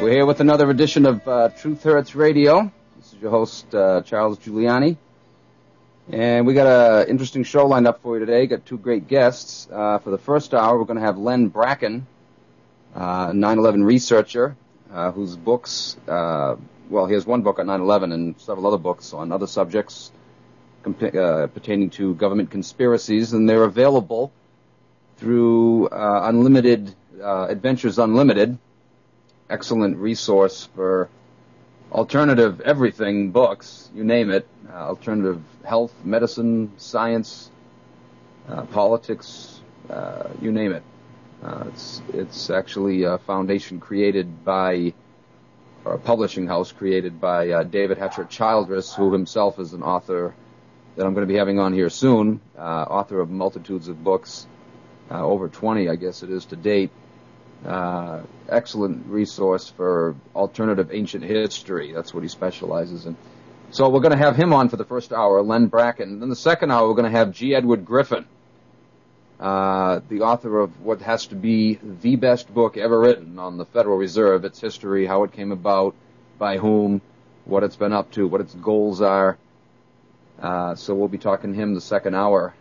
We're here with another edition of Truth Hurts Radio. This is your host, Charles Giuliani. And we got an interesting show lined up for you today. Got two great guests. For the first hour, we're going to have Len Bracken, a 9/11 researcher, whose books, he has one book on 9/11 and several other books on other subjects pertaining to government conspiracies, and they're available through Adventures Unlimited. Excellent resource for alternative everything books, you name it, alternative health, medicine, science, politics, you name it. It's actually a foundation created by, or a publishing house created by David Hatcher Childress, who himself is an author that I'm going to be having on here soon, author of multitudes of books, over 20, I guess it is, to date. Excellent resource for alternative ancient history. That's what he specializes in. So we're going to have him on for the first hour, Len Bracken. Then the second hour, we're going to have G. Edward Griffin, the author of what has to be the best book ever written on the Federal Reserve, its history, how it came about, by whom, what it's been up to, what its goals are. So we'll be talking to him the second hour.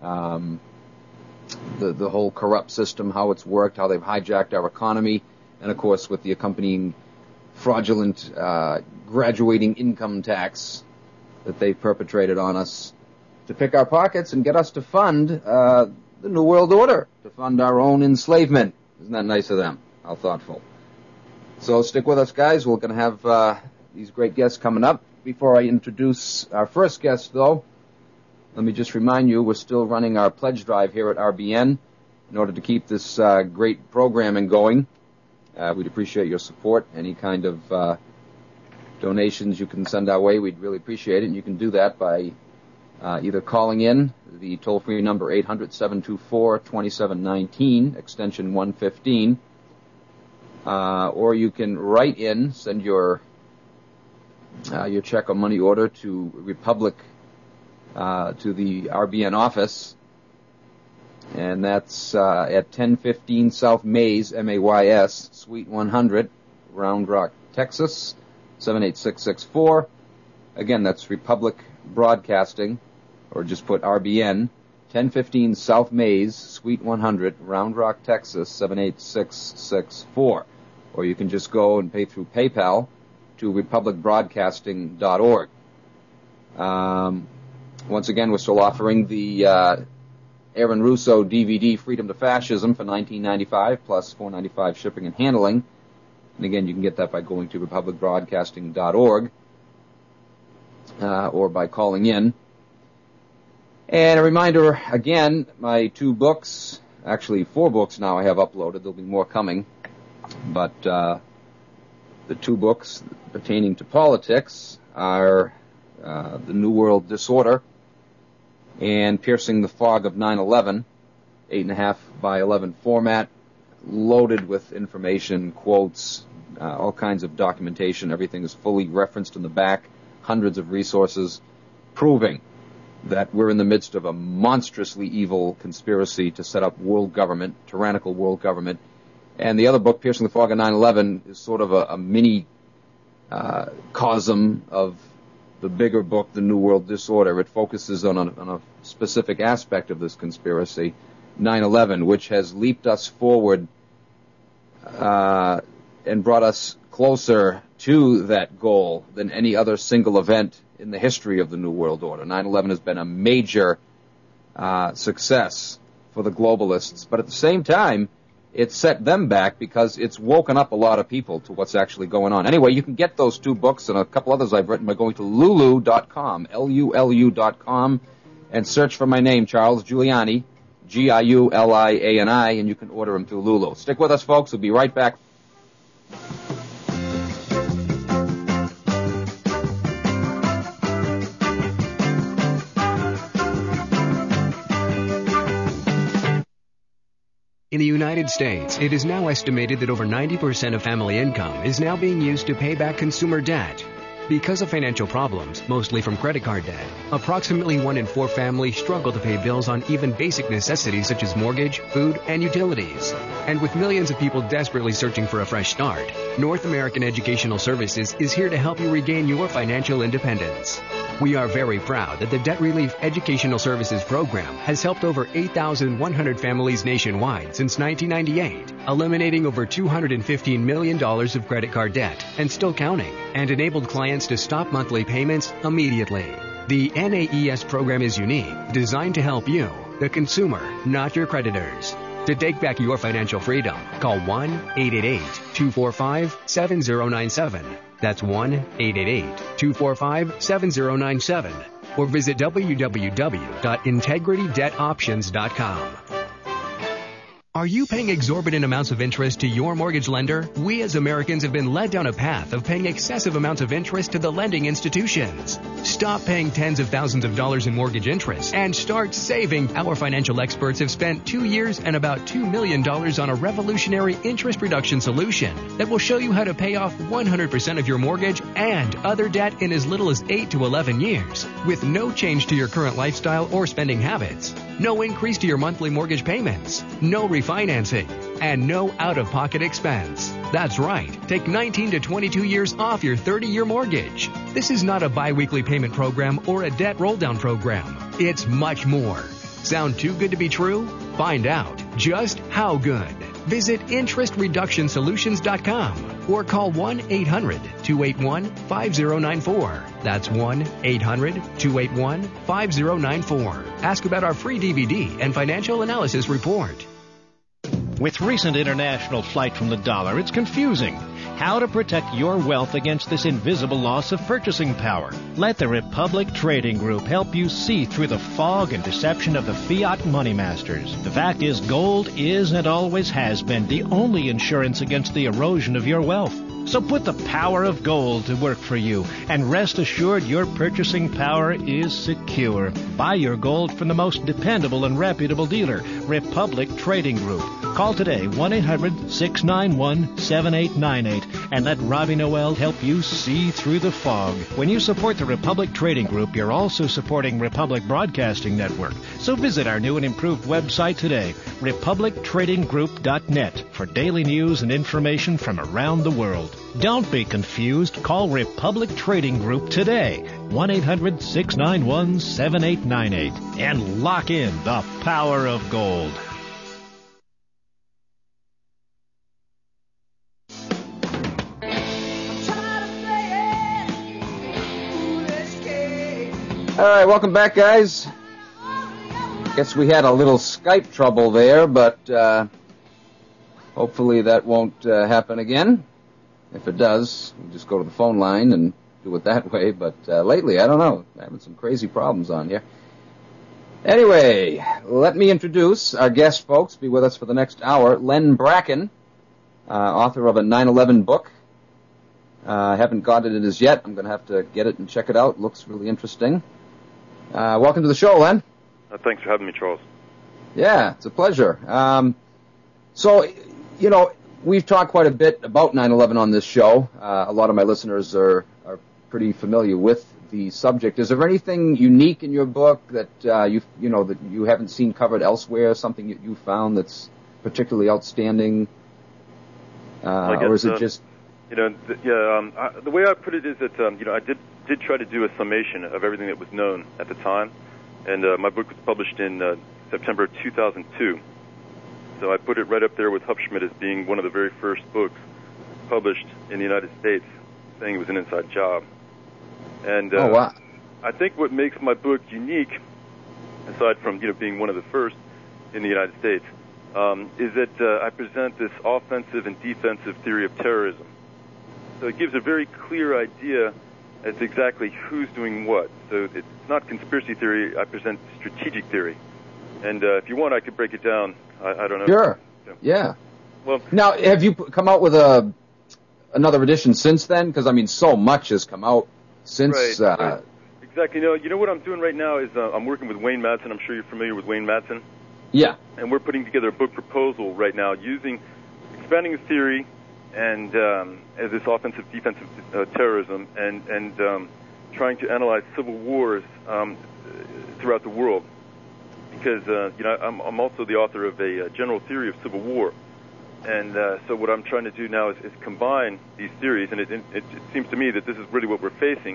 The whole corrupt system, how it's worked, how they've hijacked our economy, and of course with the accompanying fraudulent graduating income tax that they've perpetrated on us to pick our pockets and get us to fund the New World Order, to fund our own enslavement. Isn't that nice of them? How thoughtful. So stick with us, guys. We're going to have these great guests coming up. Before I introduce our first guest, though, let me just remind you, we're still running our pledge drive here at RBN in order to keep this great programming going. We'd appreciate your support. Any kind of donations you can send our way, we'd really appreciate it. And you can do that by either calling in the toll-free number 800-724-2719, extension 115, or you can write in, send your check or money order to Republic, to the RBN office, and that's at 1015 South Mays, M-A-Y-S, Suite 100, Round Rock, Texas, 78664. Again, that's Republic Broadcasting, or just put RBN, 1015 South Mays, Suite 100, Round Rock, Texas, 78664. Or you can just go and pay through PayPal to republicbroadcasting.org. Once again, we're still offering the Aaron Russo DVD, Freedom to Fascism, for $19.95, plus $4.95 shipping and handling. And again, you can get that by going to republicbroadcasting.org or by calling in. And a reminder, again, my two books, actually 4 books now I have uploaded. There'll be more coming. But the 2 books pertaining to politics are The New World Disorder and Piercing the Fog of 9/11, 8.5 by 11 format, loaded with information, quotes, all kinds of documentation. Everything is fully referenced in the back, hundreds of resources proving that we're in the midst of a monstrously evil conspiracy to set up world government, tyrannical world government. And the other book, Piercing the Fog of 9/11, is sort of a mini cosm of the bigger book, The New World Disorder. It focuses on a specific aspect of this conspiracy, 9/11, which has leaped us forward and brought us closer to that goal than any other single event in the history of the New World Order. 9/11 has been a major success for the globalists, but at the same time, it set them back because it's woken up a lot of people to what's actually going on. Anyway, you can get those 2 books and a couple others I've written by going to lulu.com, Lulu.com, and search for my name, Charles Giuliani, Giuliani, and you can order them through Lulu. Stick with us, folks. We'll be right back. In the United States, it is now estimated that over 90% of family income is now being used to pay back consumer debt. Because of financial problems, mostly from credit card debt, approximately 1 in 4 families struggle to pay bills on even basic necessities such as mortgage, food, and utilities. And with millions of people desperately searching for a fresh start, North American Educational Services is here to help you regain your financial independence. We are very proud that the Debt Relief Educational Services Program has helped over 8,100 families nationwide since 1998, eliminating over $215 million of credit card debt and still counting, and enabled clients to stop monthly payments immediately. The NAES program is unique, designed to help you, the consumer, not your creditors. To take back your financial freedom, call 1-888-245-7097. That's 1-888-245-7097. Or visit www.integritydebtoptions.com. Are you paying exorbitant amounts of interest to your mortgage lender? We as Americans have been led down a path of paying excessive amounts of interest to the lending institutions. Stop paying tens of thousands of dollars in mortgage interest and start saving. Our financial experts have spent 2 years and about $2 million on a revolutionary interest reduction solution that will show you how to pay off 100% of your mortgage and other debt in as little as 8 to 11 years with no change to your current lifestyle or spending habits. No increase to your monthly mortgage payments, no refinancing, and no out-of-pocket expense. That's right. Take 19 to 22 years off your 30-year mortgage. This is not a bi-weekly payment program or a debt roll-down program. It's much more. Sound too good to be true? Find out just how good. Visit interestreductionsolutions.com or call 1-800-281-5094. That's 1-800-281-5094. Ask about our free DVD and financial analysis report. With recent international flight from the dollar, it's confusing. How to protect your wealth against this invisible loss of purchasing power. Let the Republic Trading Group help you see through the fog and deception of the fiat money masters. The fact is, gold is and always has been the only insurance against the erosion of your wealth. So put the power of gold to work for you and rest assured your purchasing power is secure. Buy your gold from the most dependable and reputable dealer, Republic Trading Group. Call today 1-800-691-7898 and let Robbie Noel help you see through the fog. When you support the Republic Trading Group, you're also supporting Republic Broadcasting Network. So visit our new and improved website today, republictradinggroup.net, for daily news and information from around the world. Don't be confused. Call Republic Trading Group today, 1-800-691-7898, and lock in the power of gold. All right, welcome back, guys. Guess we had a little Skype trouble there, but hopefully that won't happen again. If it does, we'll just go to the phone line and do it that way. But lately, I don't know, having some crazy problems on here. Anyway, let me introduce our guest, folks. Be with us for the next hour. Len Bracken, author of a 9/11 book. I haven't got it as yet. I'm going to have to get it and check it out. Looks really interesting. Welcome to the show, Len. Thanks for having me, Charles. Yeah, it's a pleasure. So, you know, we've talked quite a bit about 9/11 on this show. A lot of my listeners are pretty familiar with the subject. Is there anything unique in your book that that you haven't seen covered elsewhere? Something that you found that's particularly outstanding, or is it just? The way I put it is that I did try to do a summation of everything that was known at the time, and my book was published in September 2002. So I put it right up there with Hupschmidt as being one of the very first books published in the United States, saying it was an inside job. And wow. I think what makes my book unique, aside from being one of the first in the United States, is that I present this offensive and defensive theory of terrorism. So it gives a very clear idea as to exactly who's doing what. So it's not conspiracy theory. I present strategic theory. And if you want, I could break it down. I don't know. Sure. Yeah. Well, now, have you come out with another edition since then? Because, I mean, so much has come out since. Right. Exactly. You know what I'm doing right now is I'm working with Wayne Madsen. I'm sure you're familiar with Wayne Madsen. Yeah. And we're putting together a book proposal right now expanding the theory and this offensive defensive terrorism, and trying to analyze civil wars throughout the world. Because I'm also the author of a general theory of civil war, and so what I'm trying to do now is combine these theories, and it seems to me that this is really what we're facing.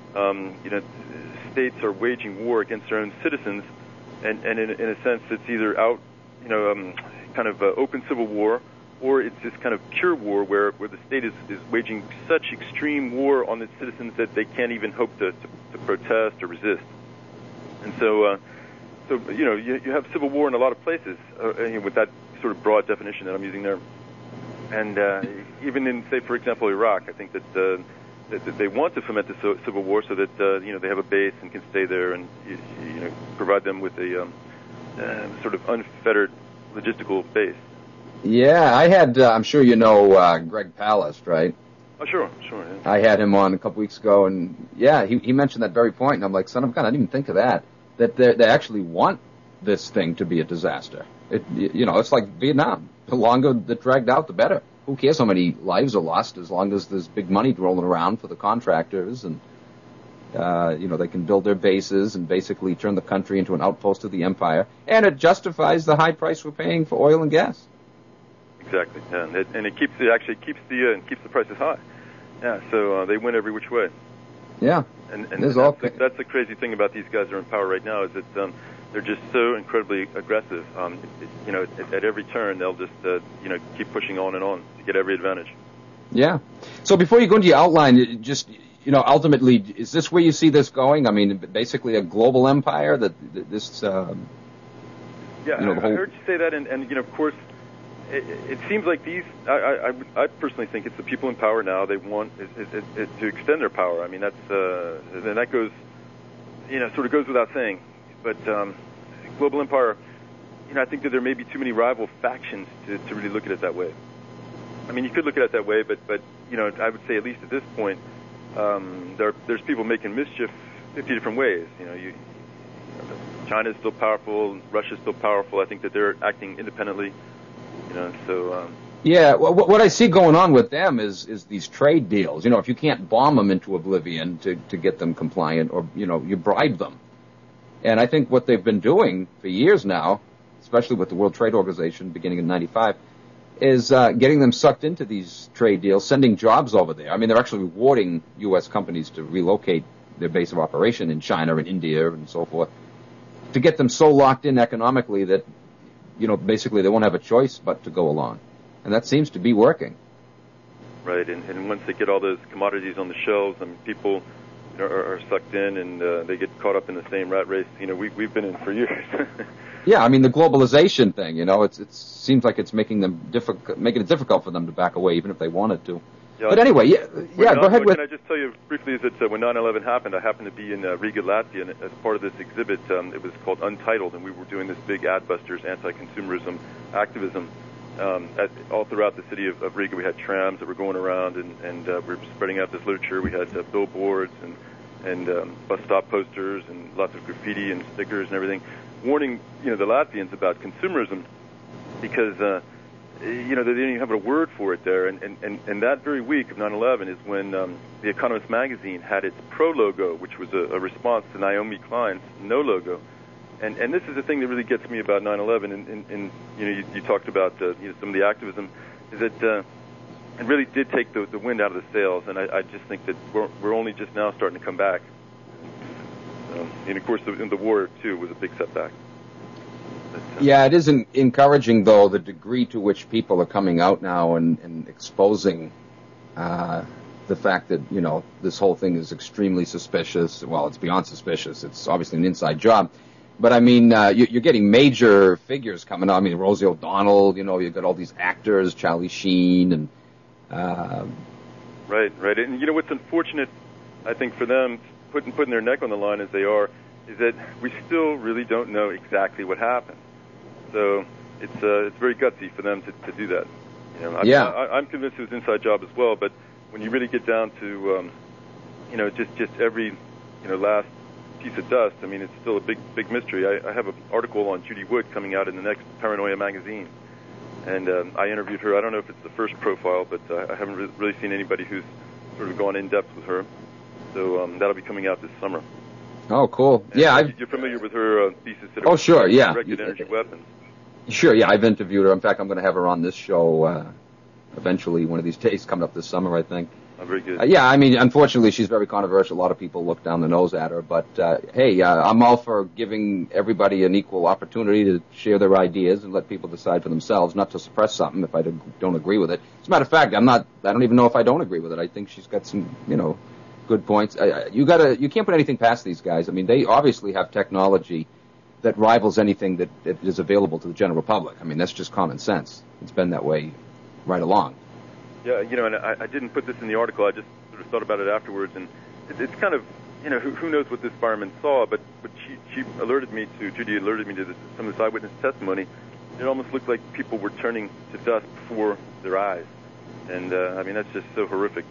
States are waging war against their own citizens, and in a sense, it's either out, kind of open civil war, or it's this kind of pure war where the state is waging such extreme war on its citizens that they can't even hope to protest or resist. And so you have civil war in a lot of places with that sort of broad definition that I'm using there. And even in, say, for example, Iraq, I think that they want to foment the civil war so that they have a base and can stay there and provide them with a sort of unfettered logistical base. Yeah, I had, I'm sure you know Greg Palast, right? Oh, sure. Yeah. I had him on a couple weeks ago, and yeah, he mentioned that very point, and I'm like, son of a gun, I didn't even think of that they actually want this thing to be a disaster. It's like Vietnam. The longer it dragged out, the better. Who cares how many lives are lost as long as there's big money rolling around for the contractors, and they can build their bases and basically turn the country into an outpost of the empire, and it justifies the high price we're paying for oil and gas. Exactly, yeah. and it keeps the prices high. Yeah, so they win every which way. Yeah, and that's the crazy thing about these guys that are in power right now is that they're just so incredibly aggressive. At every turn they'll just keep pushing on and on to get every advantage. Yeah. So before you go into your outline, just ultimately, is this where you see this going? I mean, basically a global empire that this. I heard you say that, and of course. It seems like these. I personally think it's the people in power now. They want it to extend their power. I mean, that's and that goes, sort of goes without saying. But global empire, I think that there may be too many rival factions to really look at it that way. I mean, you could look at it that way, but I would say at least at this point, there's people making mischief 50 different ways. China's still powerful, Russia's still powerful. I think that they're acting independently. Yeah, what I see going on with them is these trade deals. If you can't bomb them into oblivion to get them compliant, or you bribe them. And I think what they've been doing for years now, especially with the World Trade Organization beginning in '95, is getting them sucked into these trade deals, sending jobs over there. I mean, they're actually rewarding U.S. companies to relocate their base of operation in China and India and so forth, to get them so locked in economically that basically they won't have a choice but to go along. And that seems to be working. Right, and once they get all those commodities on the shelves, I mean, people are sucked in, and they get caught up in the same rat race, we've been in for years. Yeah, I mean, the globalization thing, it seems like it's making it difficult for them to back away, even if they wanted to. Yeah, but anyway, go ahead with... Can I just tell you briefly that when 9/11 happened, I happened to be in Riga, Latvia, and as part of this exhibit, it was called Untitled, and we were doing this big Adbusters anti-consumerism activism all throughout the city of Riga. We had trams that were going around, and we were spreading out this literature. We had billboards and bus stop posters and lots of graffiti and stickers and everything, warning the Latvians about consumerism, because they didn't even have a word for it there. And that very week of 9/11 is when The Economist magazine had its pro logo, which was a response to Naomi Klein's no logo. And this is the thing that really gets me about 9/11. And you talked about some of the activism, is that it really did take the wind out of the sails. And I just think that we're only just now starting to come back. And of course, the war too was a big setback. Yeah, it is encouraging, though, the degree to which people are coming out now and exposing the fact that, this whole thing is extremely suspicious. Well, it's beyond suspicious. It's obviously an inside job. But, I mean, you're getting major figures coming out. I mean, Rosie O'Donnell, you've got all these actors, Charlie Sheen. And Right. And, what's unfortunate, I think, for them, putting their neck on the line as they are, is that we still really don't know exactly what happened. So it's very gutsy for them to do that. I'm convinced it was an inside job as well. But when you really get down to just every last piece of dust, I mean, it's still a big mystery. I have an article on Judy Wood coming out in the next Paranoia magazine, And I interviewed her. I don't know if it's the first profile, but I haven't really seen anybody who's sort of gone in depth with her. So that'll be coming out this summer. Oh, cool. And yeah, you're familiar with her thesis? Oh, sure. Yeah. Directed energy weapons. Sure. Yeah, I've interviewed her. In fact, I'm going to have her on this show eventually, one of these days, coming up this summer, I think. Oh, very good. Yeah, I mean, unfortunately, she's very controversial. A lot of people look down the nose at her. But, hey, I'm all for giving everybody an equal opportunity to share their ideas and let people decide for themselves, not to suppress something if I don't agree with it. As a matter of fact, I don't even know if I don't agree with it. I think she's got some, good points. You can't put anything past these guys. I mean, they obviously have technology that rivals anything that is available to the general public. I mean, that's just common sense. It's been that way right along. Yeah, and I didn't put this in the article. I just sort of thought about it afterwards, and it's kind of, who knows what this fireman saw, but Judy alerted me to some of this eyewitness testimony. It almost looked like people were turning to dust before their eyes, and I mean, that's just so horrific.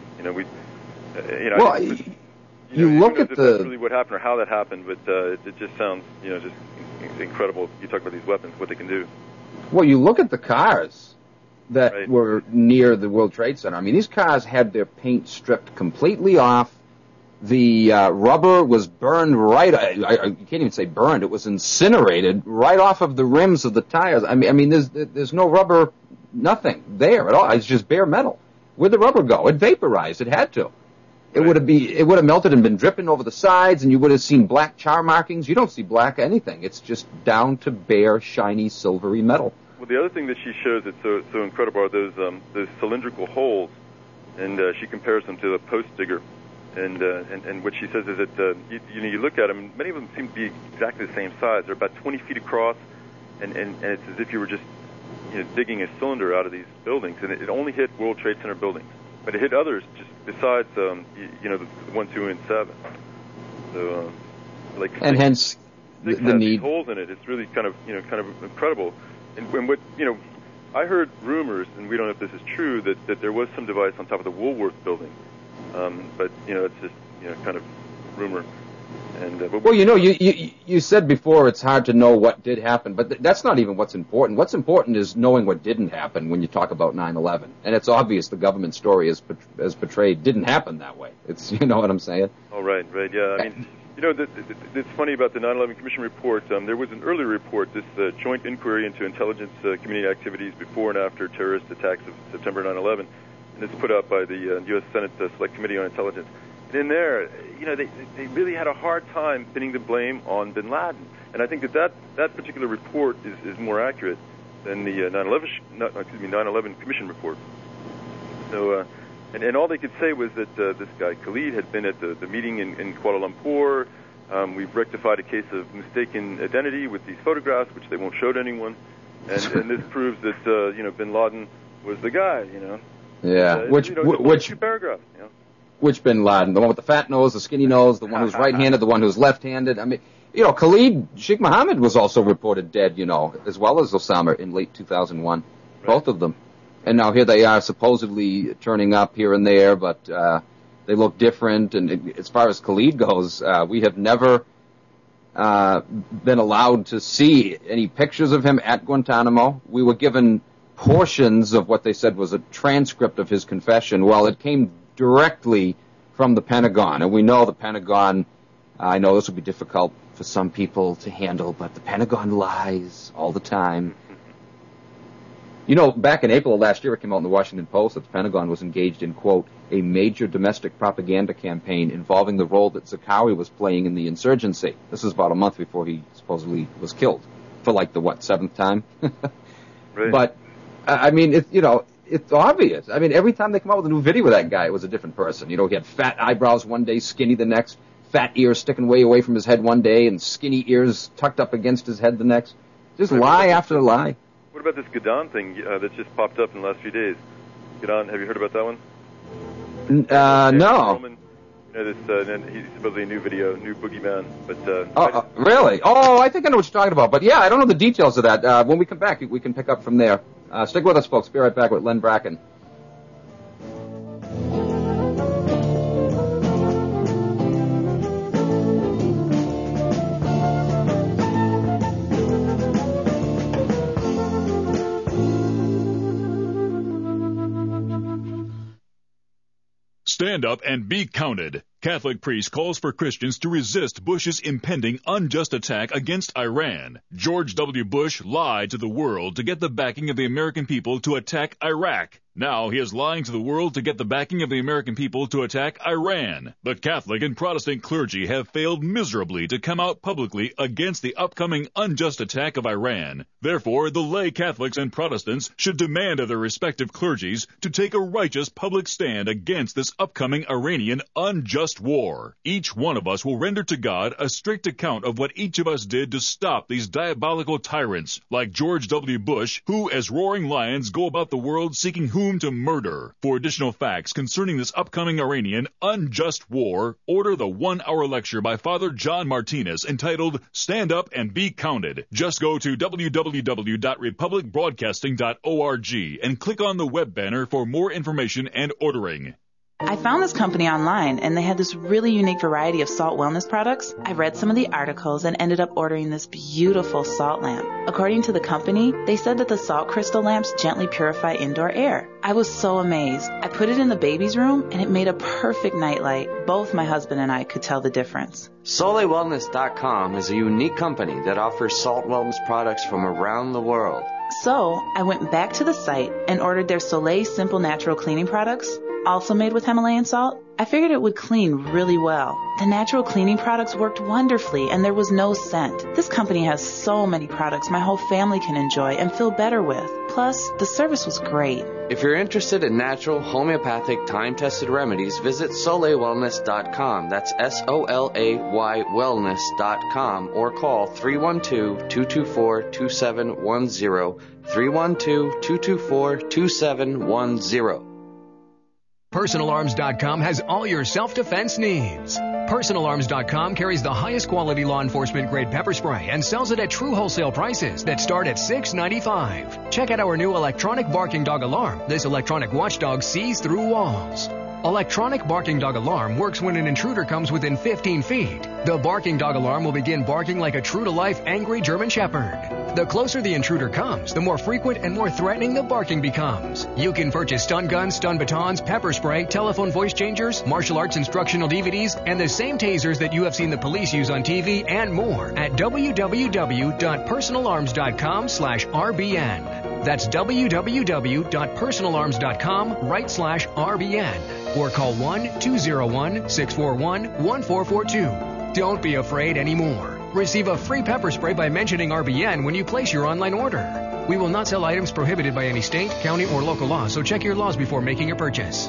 You look at that's really what happened or how that happened, but it just sounds, just incredible. You talk about these weapons, what they can do. Well, you look at the cars that were near the World Trade Center. I mean, these cars had their paint stripped completely off. The rubber was burned right. You can't even say burned. It was incinerated right off of the rims of the tires. I mean, there's no rubber, nothing there at all. It's just bare metal. Where'd the rubber go? It vaporized. It had to. It would have melted and been dripping over the sides, and you would have seen black char markings. You don't see black anything. It's just down to bare, shiny, silvery metal. Well, the other thing that she shows that's so incredible are those cylindrical holes, and she compares them to the post digger. And what she says is that you look at them, and many of them seem to be exactly the same size. They're about 20 feet across, and it's as if you were just digging a cylinder out of these buildings. And it only hit World Trade Center buildings, but it hit others just besides the 1, 2, and 7. So and hence the need. These holes in it. It's really kind of incredible. And what I heard rumors, and we don't know if this is true, that there was some device on top of the Woolworth building. But it's just kind of rumor. And you said before it's hard to know what did happen, but that's not even what's important. What's important is knowing what didn't happen when you talk about 9/11. And it's obvious the government story as portrayed didn't happen that way. It's what I'm saying. Oh, right, yeah. I mean, it's funny about the 9/11 Commission report. There was an earlier report, this joint inquiry into intelligence community activities before and after terrorist attacks of September 9/11. And it's put out by the U.S. Senate Select Committee on Intelligence. And in there, they really had a hard time pinning the blame on bin Laden. And I think that particular report is more accurate than the 9/11 Commission report. So, and all they could say was that this guy Khalid had been at the meeting in Kuala Lumpur. We've rectified a case of mistaken identity with these photographs, which they won't show to anyone. And this proves that bin Laden was the guy. Yeah, which two paragraphs, Which bin Laden? The one with the fat nose, the skinny nose, the one who's right-handed, the one who's left-handed. I mean, Khalid Sheikh Mohammed was also reported dead, as well as Osama in late 2001. Right. Both of them. And now here they are supposedly turning up here and there, but they look different. And as far as Khalid goes, we have never been allowed to see any pictures of him at Guantanamo. We were given portions of what they said was a transcript of his confession. Well, it came directly from the Pentagon, and we know the Pentagon, I know this will be difficult for some people to handle, but the Pentagon lies all the time. Back in April of last year, it came out in the Washington Post that the Pentagon was engaged in, quote, a major domestic propaganda campaign involving the role that Zarqawi was playing in the insurgency. This is about a month before he supposedly was killed for the seventh time. Right. But I mean, it's obvious. I mean, every time they come out with a new video of that guy, it was a different person. He had fat eyebrows one day, skinny the next, fat ears sticking way away from his head one day, and skinny ears tucked up against his head the next. Just lie after lie. What about this Gadon thing that just popped up in the last few days? Gadon, have you heard about that one? No. Roman, he's supposedly a new video, new boogeyman. But really? Oh, I think I know what you're talking about. But yeah, I don't know the details of that. When we come back, we can pick up from there. Stick with us, folks. Be right back with Len Bracken. Stand up and be counted. Catholic priest calls for Christians to resist Bush's impending unjust attack against Iran. George W. Bush lied to the world to get the backing of the American people to attack Iraq. Now he is lying to the world to get the backing of the American people to attack Iran. The Catholic and Protestant clergy have failed miserably to come out publicly against the upcoming unjust attack of Iran. Therefore, the lay Catholics and Protestants should demand of their respective clergies to take a righteous public stand against this upcoming Iranian unjust war. Each one of us will render to God a strict account of what each of us did to stop these diabolical tyrants like George W. Bush, who as roaring lions go about the world seeking whom to murder. For additional facts concerning this upcoming Iranian unjust war, order the 1-hour lecture by Father John Martinez entitled Stand Up and Be Counted. Just go to www.republicbroadcasting.org and click on the web banner for more information and ordering. I found this company online, and they had this really unique variety of salt wellness products. I read some of the articles and ended up ordering this beautiful salt lamp. According to the company, they said that the salt crystal lamps gently purify indoor air. I was so amazed. I put it in the baby's room, and it made a perfect nightlight. Both my husband and I could tell the difference. SoleilWellness.com is a unique company that offers salt wellness products from around the world. So I went back to the site and ordered their Soleil Simple Natural Cleaning products, also made with Himalayan salt. I figured it would clean really well. The natural cleaning products worked wonderfully, and there was no scent. This company has so many products my whole family can enjoy and feel better with. Plus, the service was great. If you're interested in natural, homeopathic, time-tested remedies, visit SoleilWellness.com. That's SOLAY wellness.com, or call 312-224-2710, 312-224-2710. PersonalArms.com has all your self-defense needs. PersonalArms.com carries the highest quality law enforcement grade pepper spray and sells it at true wholesale prices that start at $6.95. Check out our new electronic barking dog alarm. This electronic watchdog sees through walls. Electronic barking dog alarm works when an intruder comes within 15 feet. The barking dog alarm will begin barking like a true-to-life angry German Shepherd. The closer the intruder comes, the more frequent and more threatening the barking becomes. You can purchase stun guns, stun batons, pepper spray, telephone voice changers, martial arts instructional DVDs, and the same tasers that you have seen the police use on TV and more at www.personalarms.com/RBN. That's www.personalarms.com/RBN. Or call 1-201-641-1442. Don't be afraid anymore. Receive a free pepper spray by mentioning RBN when you place your online order. We will not sell items prohibited by any state, county, or local law, so check your laws before making a purchase.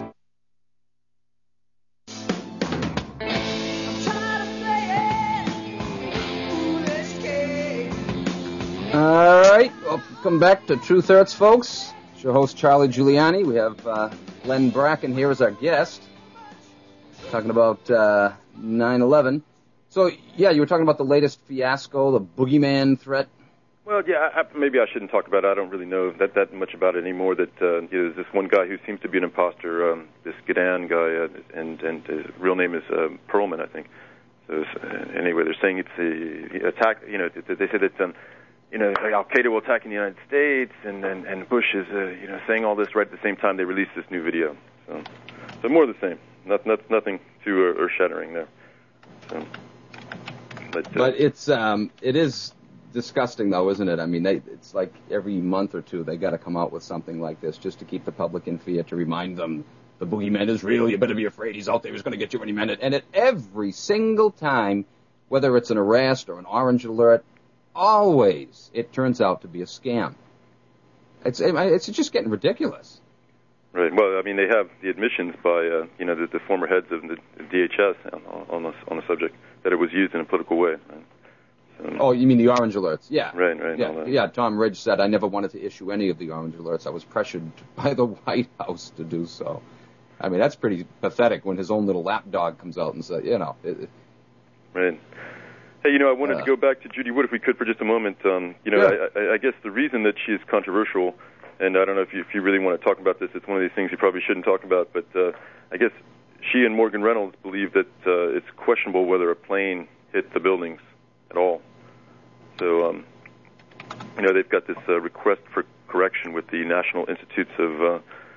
All right, welcome back to Truth Hurts, folks. It's your host, Charlie Giuliani. We have Len Bracken here as our guest, talking about 9/11. So, yeah, you were talking about the latest fiasco, the boogeyman threat. Well, yeah, maybe I shouldn't talk about it. I don't really know that much about it anymore. That there's this one guy who seems to be an imposter, this Gadan guy, and his real name is Perlman, I think. So anyway, they're saying it's the attack. You know, they said that Al Qaeda will attack in the United States, and Bush is saying all this right at the same time they released this new video. So more of the same. Nothing too earth-shattering there. So, but it is disgusting, though, isn't it? I mean, it's like every month or two they got to come out with something like this just to keep the public in fear, to remind them the boogeyman is real. You better be afraid. He's out there. He's going to get you any minute. And at every single time, whether it's an arrest or an orange alert, always it turns out to be a scam. It's just getting ridiculous. Right. Well, I mean, they have the admissions by the former heads of the DHS on the subject that it was used in a political way. Right? So, oh, you mean the orange alerts? Yeah. Right. Yeah. Tom Ridge said, I never wanted to issue any of the orange alerts. I was pressured by the White House to do so. I mean, that's pretty pathetic when his own little lapdog comes out and says, Right. Hey, I wanted to go back to Judy Wood, if we could, for just a moment. I guess the reason that she is controversial, and I don't know if you really want to talk about this, it's one of these things you probably shouldn't talk about, but I guess she and Morgan Reynolds believe that it's questionable whether a plane hit the buildings at all. So, they've got this request for correction with the National Institutes of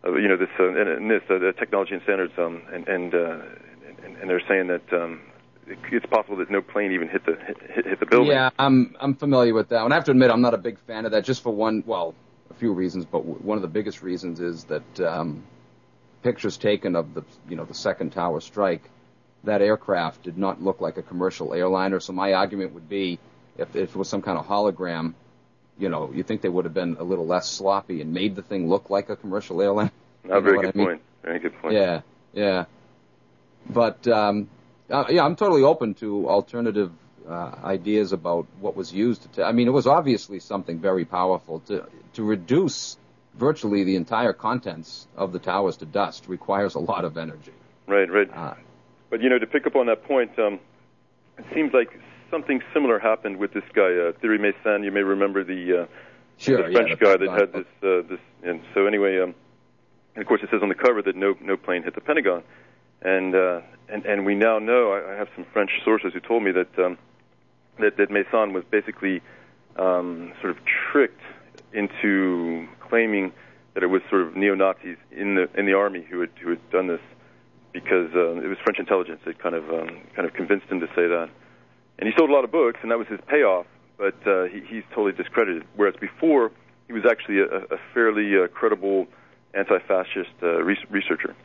NIST, Technology and Standards, and they're saying that it's possible that no plane even hit the building. Yeah, I'm familiar with that. And I have to admit, I'm not a big fan of that. Just for a few reasons, but one of the biggest reasons is that pictures taken of the second tower strike, that aircraft did not look like a commercial airliner. So my argument would be, if it was some kind of hologram, you think they would have been a little less sloppy and made the thing look like a commercial airline. Very good point. Very good point. Yeah. But I'm totally open to alternative ideas about what was used. It was obviously something very powerful. To reduce virtually the entire contents of the towers to dust requires a lot of energy. Right. But to pick up on that point, it seems like something similar happened with this guy, Thierry Meyssan. You may remember the French guy that had this. And so anyway, and of course it says on the cover that no plane hit the Pentagon. And we now know. I have some French sources who told me that Meyssan was basically sort of tricked into claiming that it was sort of neo-Nazis in the army who had done this, because it was French intelligence that kind of convinced him to say that. And he sold a lot of books, and that was his payoff. But he's totally discredited. Whereas before, he was actually a fairly credible anti-fascist researcher.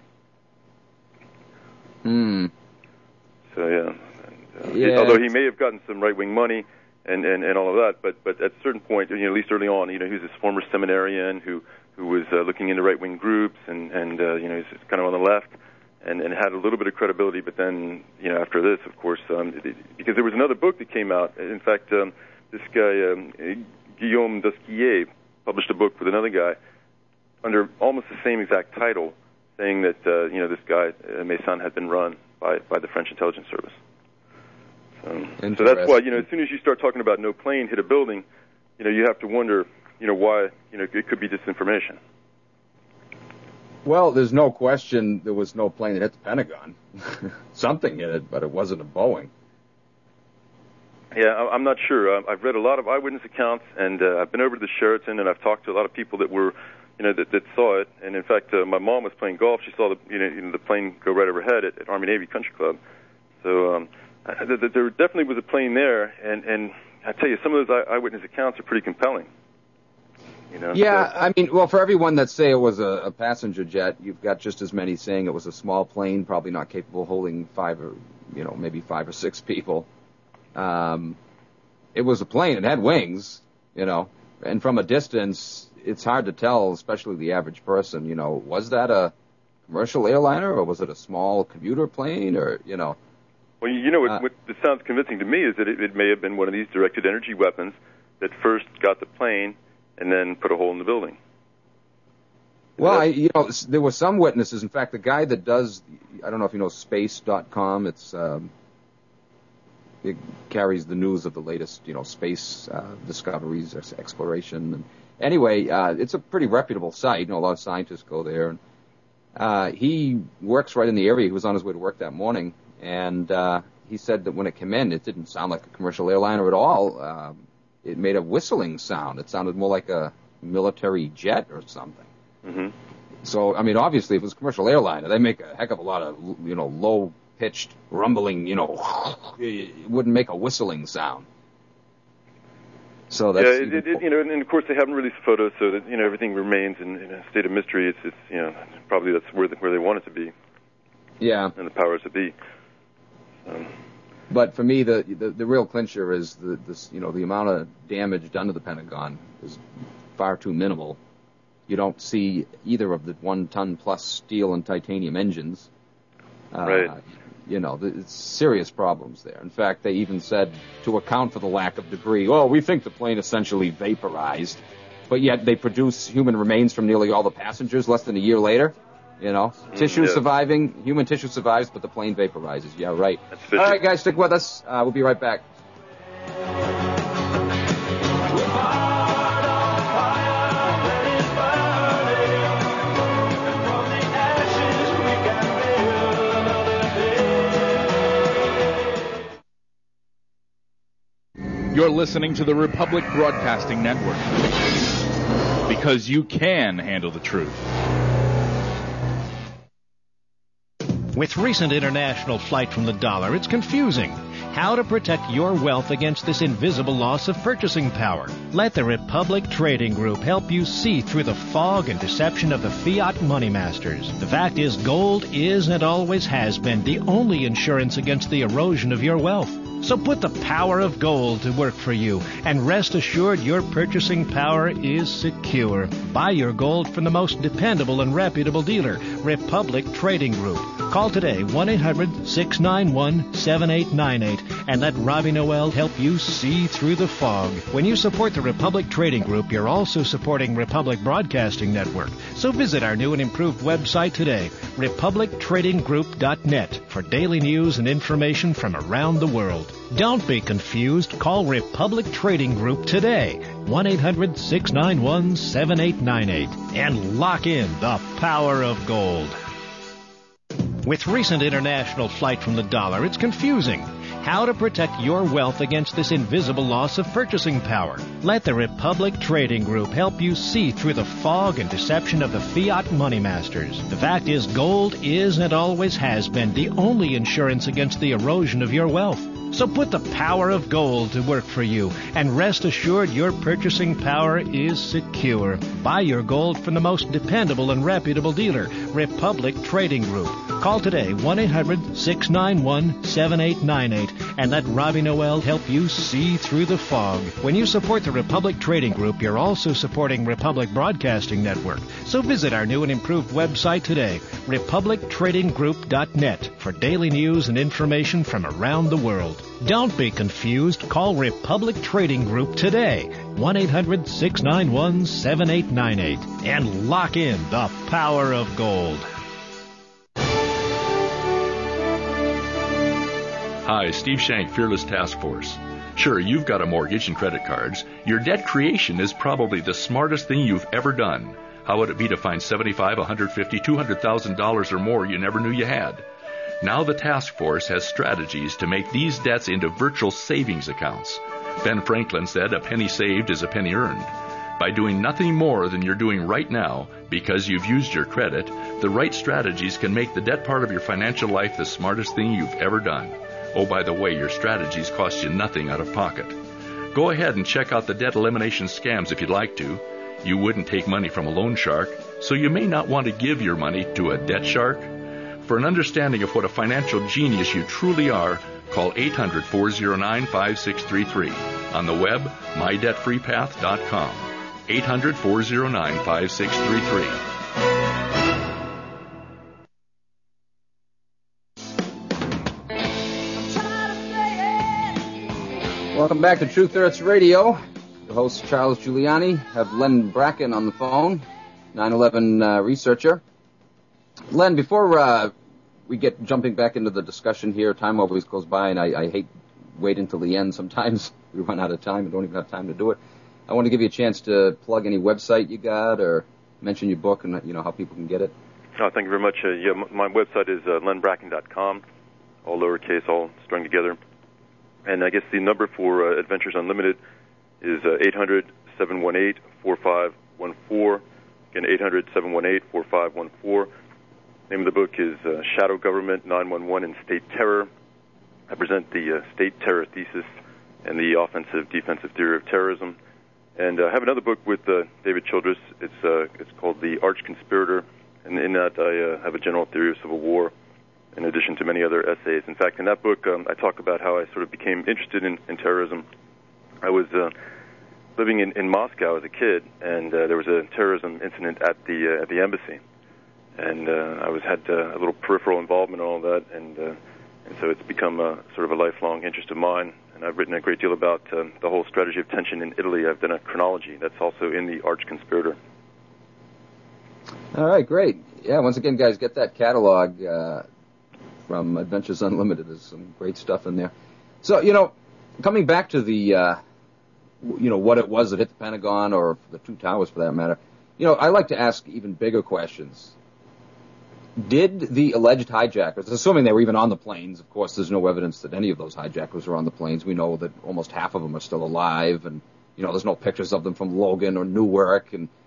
So although he may have gotten some right-wing money and all of that, but at a certain point, at least early on, he was this former seminarian who was looking into right-wing groups and he's kind of on the left and had a little bit of credibility. But then after this, of course, because there was another book that came out. In fact, this guy Guillaume Dosquier published a book with another guy under almost the same exact title, saying that this guy Meyssan had been run by the French intelligence service. So that's why as soon as you start talking about no plane hit a building, you have to wonder why it could be disinformation. Well, there's no question there was no plane that hit the Pentagon. Something hit it, but it wasn't a Boeing. Yeah, I'm not sure. I've read a lot of eyewitness accounts, and I've been over to the Sheraton, and I've talked to a lot of people that were that saw it. And in fact, my mom was playing golf. She saw the plane go right overhead at Army Navy Country Club. So there definitely was a plane there, and I tell you, some of those eyewitness accounts are pretty compelling. Yeah, for everyone that say it was a passenger jet, you've got just as many saying it was a small plane, probably not capable of holding maybe 5 or 6 people. It was a plane. It had wings, and from a distance, it's hard to tell, especially the average person, was that a commercial airliner or was it a small commuter plane or, Well, what sounds convincing to me is that it may have been one of these directed energy weapons that first got the plane and then put a hole in the building. Well, there were some witnesses. In fact, the guy that does, I don't know if you know space.com, it carries the news of the latest, space discoveries, exploration. And anyway, it's a pretty reputable site. A lot of scientists go there. And he works right in the area. He was on his way to work that morning, and he said that when it came in, it didn't sound like a commercial airliner at all. It made a whistling sound. It sounded more like a military jet or something. Mm-hmm. So, obviously, if it was a commercial airliner, they make a heck of a lot of, low-pitched rumbling, it wouldn't make a whistling sound. So that's... Yeah, and of course they haven't released photos, so that, everything remains in a state of mystery. It's probably that's where they want it to be. Yeah. And the powers that be. But for me, the real clincher is the amount of damage done to the Pentagon is far too minimal. You don't see either of the 1-ton plus steel and titanium engines. Right. It's serious problems there. In fact, they even said to account for the lack of debris, we think the plane essentially vaporized, but yet they produce human remains from nearly all the passengers less than a year later. Tissue surviving, human tissue survives, but the plane vaporizes. Yeah, right. All right, guys, stick with us. We'll be right back. You're listening to the Republic Broadcasting Network, because you can handle the truth. With recent international flight from the dollar, it's confusing. How to protect your wealth against this invisible loss of purchasing power. Let the Republic Trading Group help you see through the fog and deception of the fiat money masters. The fact is, gold is and always has been the only insurance against the erosion of your wealth. So put the power of gold to work for you, and rest assured your purchasing power is secure. Buy your gold from the most dependable and reputable dealer, Republic Trading Group. Call today, 1-800-691-7898, and let Robbie Noel help you see through the fog. When you support the Republic Trading Group, you're also supporting Republic Broadcasting Network. So visit our new and improved website today, republictradinggroup.net, for daily news and information from around the world. Don't be confused. Call Republic Trading Group today, 1-800-691-7898, and lock in the power of gold. With recent international flight from the dollar, it's confusing. How to protect your wealth against this invisible loss of purchasing power. Let the Republic Trading Group help you see through the fog and deception of the fiat money masters. The fact is, gold is and always has been the only insurance against the erosion of your wealth. So put the power of gold to work for you, and rest assured your purchasing power is secure. Buy your gold from the most dependable and reputable dealer, Republic Trading Group. Call today, 1-800-691-7898, and let Robbie Noel help you see through the fog. When you support the Republic Trading Group, you're also supporting Republic Broadcasting Network. So visit our new and improved website today, republictradinggroup.net, for daily news and information from around the world. Don't be confused. Call Republic Trading Group today, 1-800-691-7898, and lock in the power of gold. Hi, Steve Shank, Fearless Task Force. Sure, you've got a mortgage and credit cards. Your debt creation is probably the smartest thing you've ever done. How would it be to find $75,000, $150,000, $200,000 or more you never knew you had? Now the task force has strategies to make these debts into virtual savings accounts. Ben Franklin said, "A penny saved is a penny earned." By doing nothing more than you're doing right now, because you've used your credit, the right strategies can make the debt part of your financial life the smartest thing you've ever done. Oh, by the way, your strategies cost you nothing out of pocket. Go ahead and check out the debt elimination scams if you'd like to. You wouldn't take money from a loan shark, so you may not want to give your money to a debt shark. For an understanding of what a financial genius you truly are, call 800-409-5633. On the web, mydebtfreepath.com. 800-409-5633. Welcome back to Truth Hurts Radio. Your host, Charles Giuliani. Have Len Bracken on the phone, 9/11 researcher. Len, before we get jumping back into the discussion here, time always goes by, and I hate waiting until the end. Sometimes we run out of time and don't even have time to do it. I want to give you a chance to plug any website you got or mention your book and how people can get it. Oh, thank you very much. My website is lenbracken.com, all lowercase, all strung together. And I guess the number for Adventures Unlimited is 800-718-4514. Again, 800-718-4514. Name of the book is Shadow Government, 911, and State Terror. I present the state terror thesis and the offensive defensive theory of terrorism. And I have another book with David Childress. It's called The Arch Conspirator, and in that I have a general theory of civil war, in addition to many other essays. In fact, in that book, I talk about how I sort of became interested in terrorism. I was living in Moscow as a kid, and there was a terrorism incident at the embassy, and I had a little peripheral involvement in all that, and so it's become sort of a lifelong interest of mine. And I've written a great deal about the whole strategy of tension in Italy. I've done a chronology that's also in the Arch Conspirator. All right, great. Yeah, once again, guys, get that catalog from Adventures Unlimited. There's some great stuff in there. So, coming back to the, what it was that hit the Pentagon, or the Two Towers for that matter, I like to ask even bigger questions. Did the alleged hijackers, assuming they were even on the planes, of course there's no evidence that any of those hijackers were on the planes. We know that almost half of them are still alive, and, there's no pictures of them from Logan or Newark, and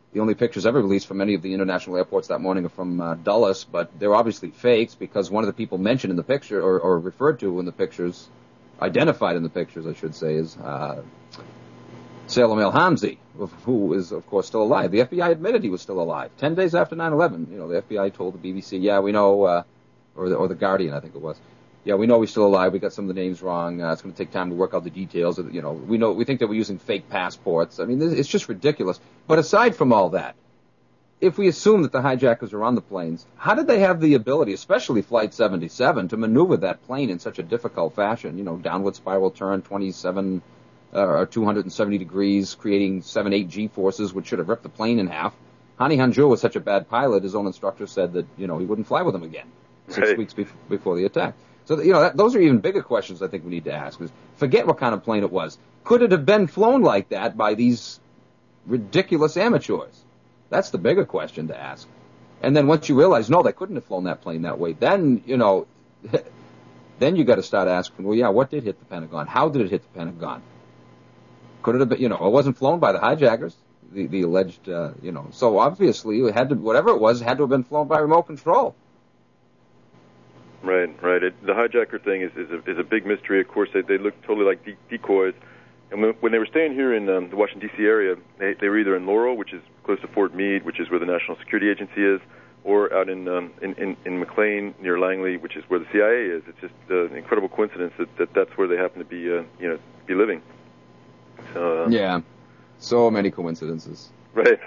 The only pictures ever released from any of the international airports that morning are from Dulles, but they're obviously fakes because one of the people mentioned in the picture, or referred to in the pictures, identified in the pictures, I should say, is Salem El-Hamzi, who is, of course, still alive. The FBI admitted he was still alive. 10 days after 9/11, the FBI told the BBC, yeah, we know, or the Guardian, I think it was. Yeah, we know he's still alive. We got some of the names wrong. It's going to take time to work out the details. We think that we're using fake passports. I mean, it's just ridiculous. But aside from all that, if we assume that the hijackers are on the planes, how did they have the ability, especially Flight 77, to maneuver that plane in such a difficult fashion? Downward spiral turn, 27 or 270 degrees, creating 7-8 G-forces, which should have ripped the plane in half. Hani Hanjour was such a bad pilot, his own instructor said that, he wouldn't fly with him again 6 weeks before the attack. So, those are even bigger questions I think we need to ask. Forget what kind of plane it was. Could it have been flown like that by these ridiculous amateurs? That's the bigger question to ask. And then once you realize, no, they couldn't have flown that plane that way, then, then you got to start asking, well, yeah, what did hit the Pentagon? How did it hit the Pentagon? Could it have been, it wasn't flown by the hijackers, the alleged, so obviously it had to, whatever it was, had to have been flown by remote control. Right. The hijacker thing is a big mystery. Of course, they look totally like decoys. And when they were staying here in the Washington, D.C. area, they were either in Laurel, which is close to Fort Meade, which is where the National Security Agency is, or out in McLean near Langley, which is where the CIA is. It's just an incredible coincidence that's where they happen to be living. So, yeah, so many coincidences. Right.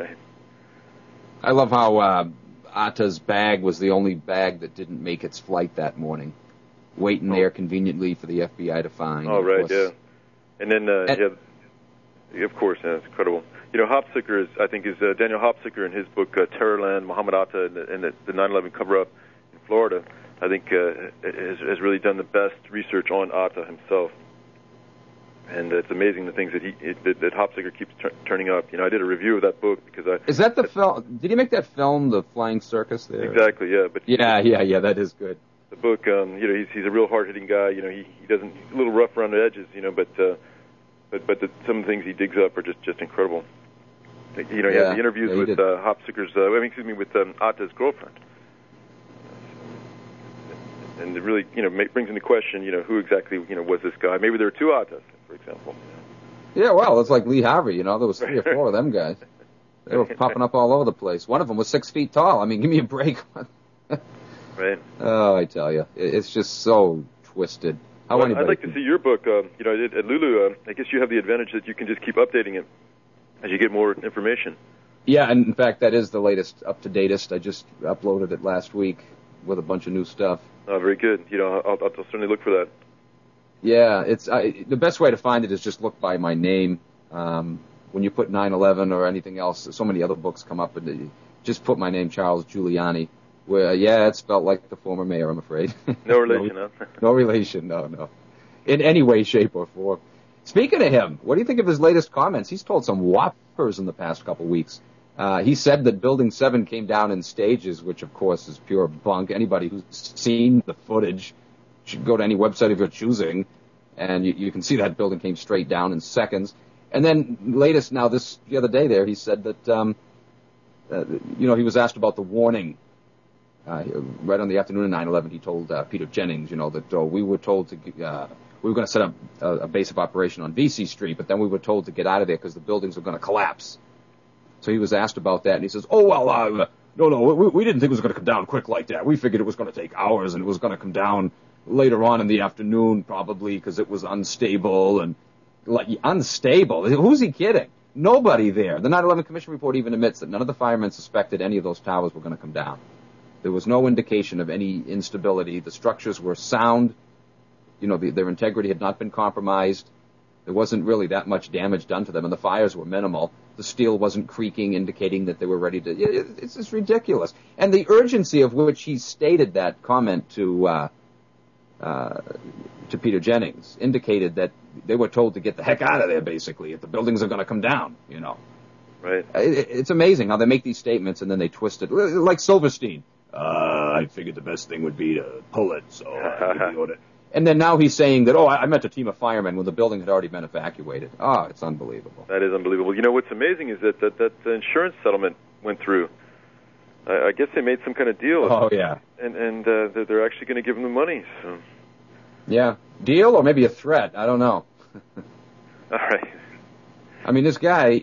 I love how Atta's bag was the only bag that didn't make its flight that morning, waiting there conveniently for the FBI to find. Oh, right, yeah. And then, of course, it's incredible. Hopsicker is Daniel Hopsicker in his book, Terrorland, Muhammad Atta, and the 9/11 cover-up in Florida, I think has really done the best research on Atta himself. And it's amazing the things that that Hopsicker keeps turning up. I did a review of that book because Is that the film? Did he make that film, The Flying Circus? There. Exactly, yeah. But yeah, that is good. The book, he's a real hard-hitting guy. He doesn't a little rough around the edges, but some of the things he digs up are just incredible. He has the interviews with Hopsicker's, with Atta's girlfriend. And it really, brings into question, who exactly, was this guy? Maybe there were two Attas, for example. Yeah, well, it's like Lee Harvey, there was 3 or 4 of them guys. They were popping up all over the place. One of them was 6 feet tall. I mean, give me a break. Right. Oh, I tell you, it's just so twisted. I'd like to see your book. At Lulu, I guess you have the advantage that you can just keep updating it as you get more information. Yeah, and in fact, that is the latest, up-to-datest. I just uploaded it last week with a bunch of new stuff. Oh, very good. I'll certainly look for that. Yeah, the best way to find it is just look by my name. When you put 9/11 or anything else, so many other books come up, and just put my name, Charles Giuliani. Where, it's spelled like the former mayor, I'm afraid. No relation, huh? No relation, no. In any way, shape, or form. Speaking of him, what do you think of his latest comments? He's told some whoppers in the past couple weeks. He said that Building 7 came down in stages, which, of course, is pure bunk. Anybody who's seen the footage should go to any website of your choosing, and you can see that building came straight down in seconds. And then latest, the other day there, he said that, he was asked about the warning. Right on the afternoon of 9/11, he told Peter Jennings, that we were told to, we were going to set up a base of operation on VC Street, but then we were told to get out of there because the buildings were going to collapse. So he was asked about that, and he says, no, we didn't think it was going to come down quick like that. We figured it was going to take hours, and it was going to come down later on in the afternoon, probably, because it was unstable. And unstable? Who's he kidding? Nobody there. The 9/11 Commission report even admits that none of the firemen suspected any of those towers were going to come down. There was no indication of any instability. The structures were sound. Their integrity had not been compromised. There wasn't really that much damage done to them, and the fires were minimal. The steel wasn't creaking, indicating that they were ready to... It's just ridiculous. And the urgency of which he stated that comment to Peter Jennings indicated that they were told to get the heck out of there, basically, if the buildings are going to come down, Right. It's amazing how they make these statements and then they twist it. Like Silverstein. I figured the best thing would be to pull it, so I give the order. And then now he's saying that, I meant a team of firemen when the building had already been evacuated. Oh, it's unbelievable. That is unbelievable. You know, what's amazing is that the insurance settlement went through. I guess they made some kind of deal. Oh, yeah. And they're actually going to give them the money. So. Yeah. Deal or maybe a threat. I don't know. All right. I mean, this guy,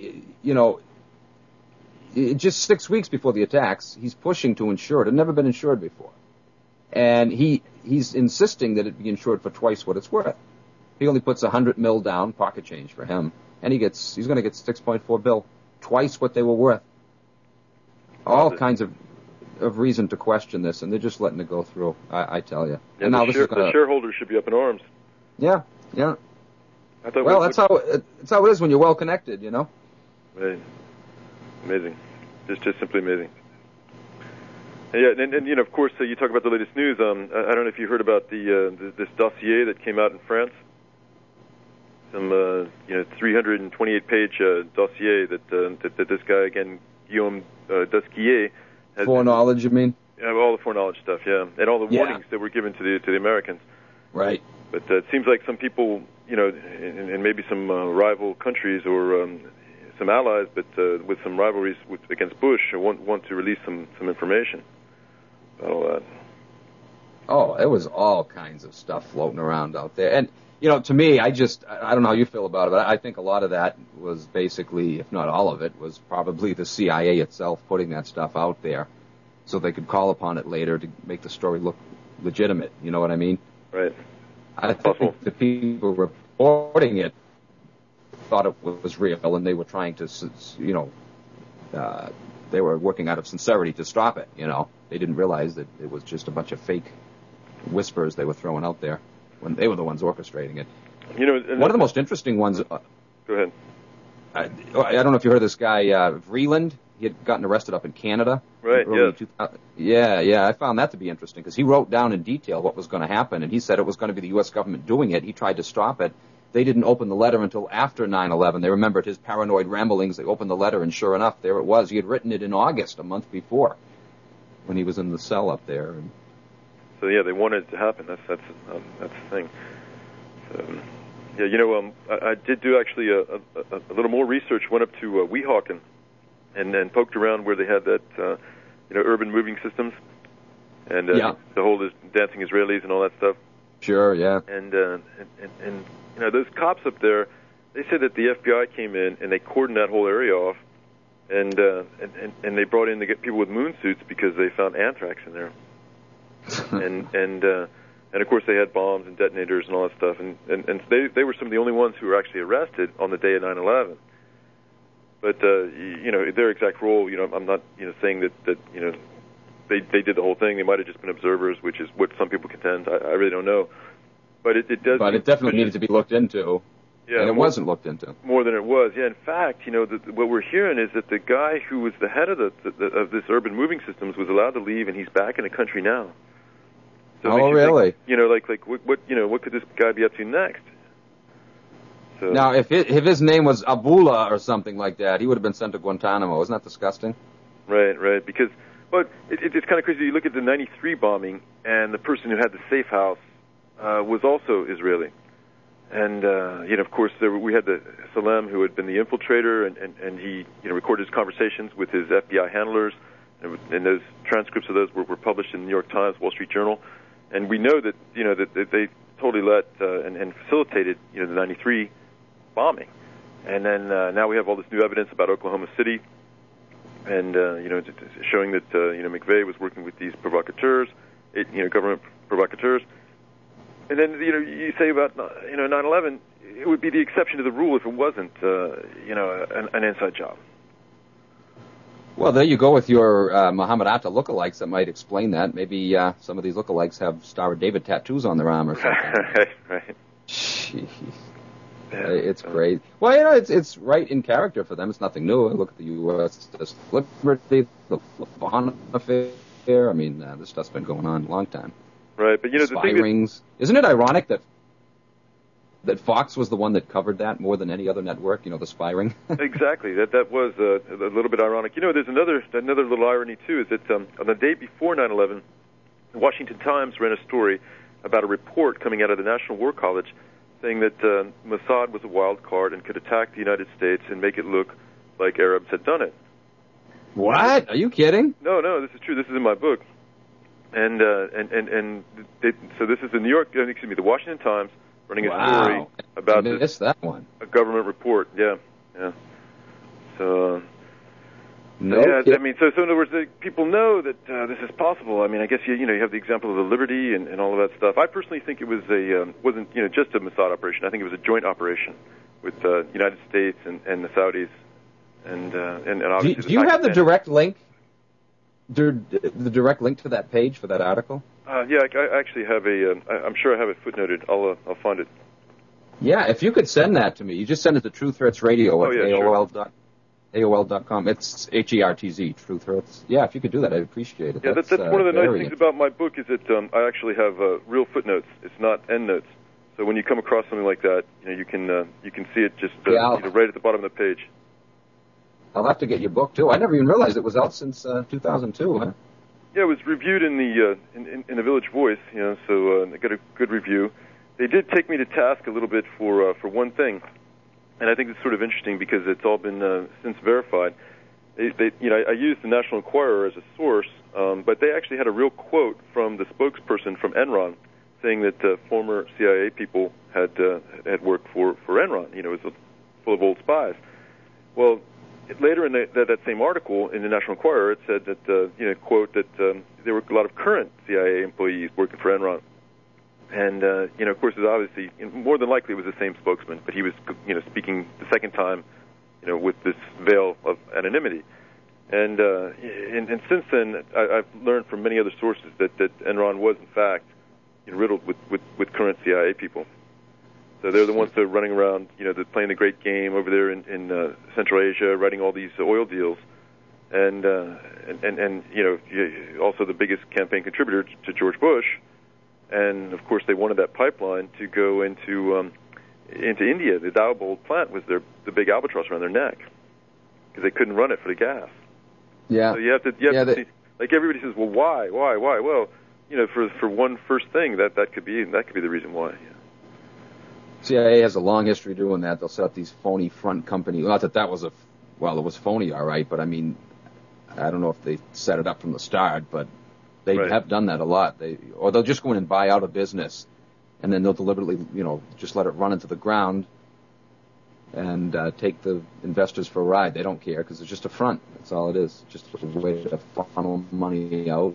just 6 weeks before the attacks, he's pushing to insure it. It had never been insured before. And he's insisting that it be insured for twice what it's worth. He only puts $100 million down, pocket change for him, and he's going to get $6.4 billion, twice what they were worth. All kinds of reason to question this, and they're just letting it go through. I tell you. Yeah, and now the shareholders should be up in arms. Yeah. Well, that's how it is when you're well connected, Right. Amazing. Just simply amazing. Yeah, and of course, you talk about the latest news. I don't know if you heard about this dossier that came out in France. Some 328-page dossier that this guy again, Guillaume Dusquier, has foreknowledge. You mean? Yeah, all the foreknowledge stuff. Yeah, and all the warnings that were given to the Americans. Right. But it seems like some people, and maybe some rival countries or some allies, but with some rivalries against Bush, want to release some information about all that. Oh, there was all kinds of stuff floating around out there. And, to me, I don't know how you feel about it, but I think a lot of that was basically, if not all of it, was probably the CIA itself putting that stuff out there so they could call upon it later to make the story look legitimate. You know what I mean? Right. I think the people reporting it thought it was real, and they were trying to, they were working out of sincerity to stop it, They didn't realize that it was just a bunch of fake whispers they were throwing out there when they were the ones orchestrating it. One of the most interesting ones... Go ahead. I don't know if you heard of this guy, Vreeland. He had gotten arrested up in Canada. Right, yeah. I found that to be interesting because he wrote down in detail what was going to happen, and he said it was going to be the U.S. government doing it. He tried to stop it. They didn't open the letter until after 9/11. They remembered his paranoid ramblings. They opened the letter, and sure enough, there it was. He had written it in August, a month before, when he was in the cell up there. And so yeah, they wanted it to happen. That's the thing. So, yeah, I did do actually a little more research. Went up to Weehawken and then poked around where they had that urban moving systems and the whole dancing Israelis and all that stuff. Sure, yeah. And those cops up there, they said that the FBI came in and they cordoned that whole area off, and they brought in to get people with moon suits because they found anthrax in there, and of course they had bombs and detonators and all that stuff, and they were some of the only ones who were actually arrested on the day of 9/11. But their exact role, I'm not saying that they did the whole thing. They might have just been observers, which is what some people contend. I really don't know. But it does. But it definitely needed to be looked into. Yeah, and it wasn't looked into. More than it was. Yeah, in fact, what we're hearing is that the guy who was the head of of this urban moving systems was allowed to leave, and he's back in the country now. So really? Think, what could this guy be up to next? So, now, if his name was Abula or something like that, he would have been sent to Guantanamo. Isn't that disgusting? Right. Because, it's kind of crazy. You look at the '93 bombing, and the person who had the safe house was also Israeli. And, of course, we had the Salem, who had been the infiltrator, and he, recorded his conversations with his FBI handlers, and those transcripts of those were published in the New York Times, Wall Street Journal. And we know that, that they totally let and facilitated, the '93 bombing. And then now we have all this new evidence about Oklahoma City, and, showing that, McVeigh was working with these provocateurs, government provocateurs. And then, you say about, 9/11, it would be the exception to the rule if it wasn't, an inside job. Well, there you go with your Muhammad Atta lookalikes that might explain that. Maybe some of these lookalikes have Star of David tattoos on their arm or something. Right. Jeez. Yeah, it's great. Well, it's right in character for them. It's nothing new. Look at the U.S. Liberty, the Lafon affair. I mean, this stuff's been going on a long time. Right, but the spy rings. Isn't it ironic that Fox was the one that covered that more than any other network? The spy ring. Exactly. That was a little bit ironic. There's another little irony too. Is that on the day before 9/11, the Washington Times ran a story about a report coming out of the National War College saying that Mossad was a wild card and could attack the United States and make it look like Arabs had done it. What? Are you kidding? No, this is true. This is in my book. And so this is the the Washington Times running a story about that one. A government report. Yeah. So. No. Yeah, I mean, so in other words, people know that this is possible. I mean, I guess you have the example of the Liberty and all of that stuff. I personally think it was wasn't just a Mossad operation. I think it was a joint operation with the United States and the Saudis and obviously. Do you have the direct link? The direct link to that page for that article? Yeah, I actually have I'm sure I have it footnoted. I'll find it. Yeah, if you could send that to me, you just send it to Truth Hurts Radio at AOL.com. It's HERTZ, Truth Hurts. Yeah, if you could do that, I'd appreciate it. Yeah, that's one of the nice things about my book is that I actually have real footnotes. It's not endnotes. So when you come across something like that, you can see it just right at the bottom of the page. I'll have to get your book too. I never even realized it was out since 2002. Huh? Yeah, it was reviewed in the Village Voice. So I got a good review. They did take me to task a little bit for one thing. And I think it's sort of interesting because it's all been since verified. I used the National Enquirer as a source, but they actually had a real quote from the spokesperson from Enron saying that former CIA people had worked for Enron. It was full of old spies. Well, later in that same article in the National Enquirer, it said that quote that there were a lot of current CIA employees working for Enron. And, of course, it's obviously, more than likely it was the same spokesman, but he was, speaking the second time, with this veil of anonymity. And since then, I've learned from many other sources that Enron was, in fact, riddled with current CIA people. So they're the ones that are running around, they're playing the great game over there in Central Asia, writing all these oil deals. And also the biggest campaign contributor to George Bush. And of course, they wanted that pipeline to go into India. The Dowbold plant was the big albatross around their neck because they couldn't run it for the gas. Yeah. So you have to see, like everybody says, well, why? Well, for one first thing, that could be the reason why. Yeah. CIA has a long history doing that. They'll set up these phony front companies. Not that was it was phony, all right. But I mean, I don't know if they set it up from the start, but. They have done that a lot. Or they'll just go in and buy out a business, and then they'll deliberately, just let it run into the ground and take the investors for a ride. They don't care because it's just a front. That's all it is. Just a way to funnel money out.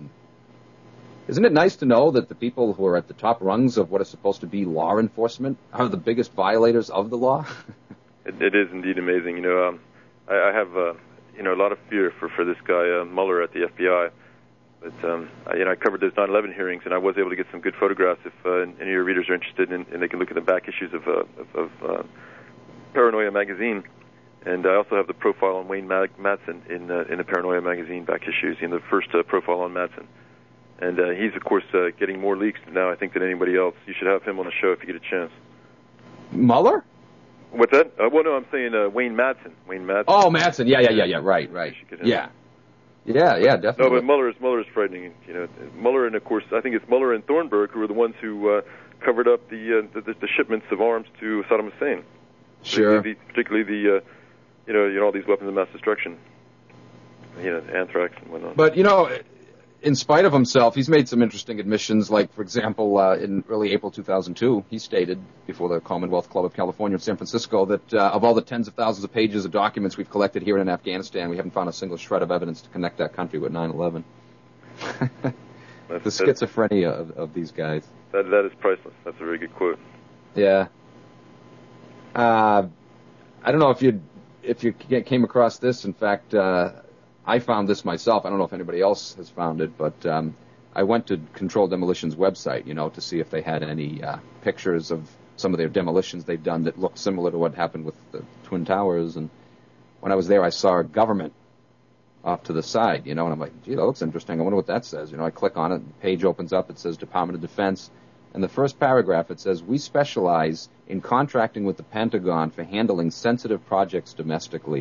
Isn't it nice to know that the people who are at the top rungs of what is supposed to be law enforcement are the biggest violators of the law? It is indeed amazing. I have a lot of fear for this guy Mueller at the FBI. But, I covered those 9/11 hearings, and I was able to get some good photographs if any of your readers are interested, and they can look at the back issues of Paranoia magazine. And I also have the profile on Wayne Madsen in the Paranoia magazine back issues, the first profile on Madsen. And he's, of course, getting more leaks now, I think, than anybody else. You should have him on the show if you get a chance. Mueller? What's that? Well, no, I'm saying Wayne Madsen. Oh, Madsen. Yeah. Right. Yeah. Yeah, definitely. No, but Mueller is frightening. Mueller, and of course, I think it's Mueller and Thornburg who are the ones who covered up the shipments of arms to Saddam Hussein. Sure. Particularly all these weapons of mass destruction. Anthrax and whatnot. But in spite of himself, he's made some interesting admissions. Like, for example, in early April 2002, he stated before the Commonwealth Club of California in San Francisco that of all the tens of thousands of pages of documents we've collected here in Afghanistan, we haven't found a single shred of evidence to connect that country with 9/11. The schizophrenia of these guys. That is priceless. That's a very good quote. Yeah. I don't know if you came across this. In fact, I found this myself. I don't know if anybody else has found it, but I went to Controlled Demolition's website, to see if they had any pictures of some of their demolitions they've done that looked similar to what happened with the Twin Towers. And when I was there, I saw a government off to the side, and I'm like, gee, that looks interesting. I wonder what that says. I click on it, the page opens up, it says Department of Defense. And the first paragraph, it says, we specialize in contracting with the Pentagon for handling sensitive projects domestically.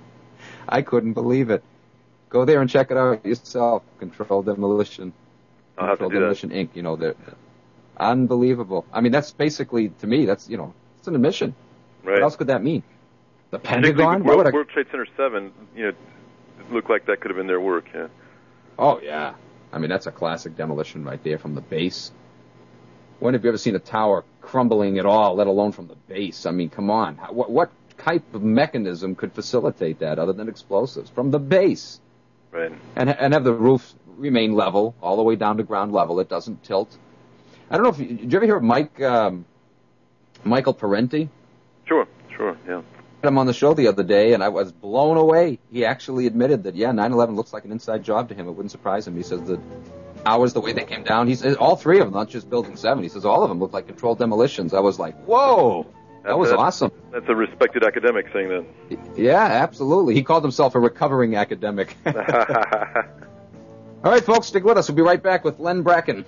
I couldn't believe it. Go there and check it out yourself, Controlled Demolition. Controlled Demolition Inc. You know, they're unbelievable. I mean, that's basically, to me, that's, you know, it's an admission. Right. What else could that mean? The Pentagon? World Trade Center 7, you know, it looked like that could have been their work, yeah. Oh, yeah. I mean, that's a classic demolition right there from the base. When have you ever seen a tower crumbling at all, let alone from the base? I mean, come on. What type of mechanism could facilitate that other than explosives? From the base. Right. And have the roof remain level all the way down to ground level. It doesn't tilt. I don't know if did you ever hear of Michael Parenti? Sure, yeah. I had him on the show the other day, and I was blown away. He actually admitted that, 9/11 looks like an inside job to him. It wouldn't surprise him. He says the towers, the way they came down, he says all three of them, not just Building 7. He says all of them look like controlled demolitions. I was like, whoa, that was awesome. That's a respected academic saying that. Yeah, absolutely. He called himself a recovering academic. All right, folks, stick with us. We'll be right back with Len Bracken.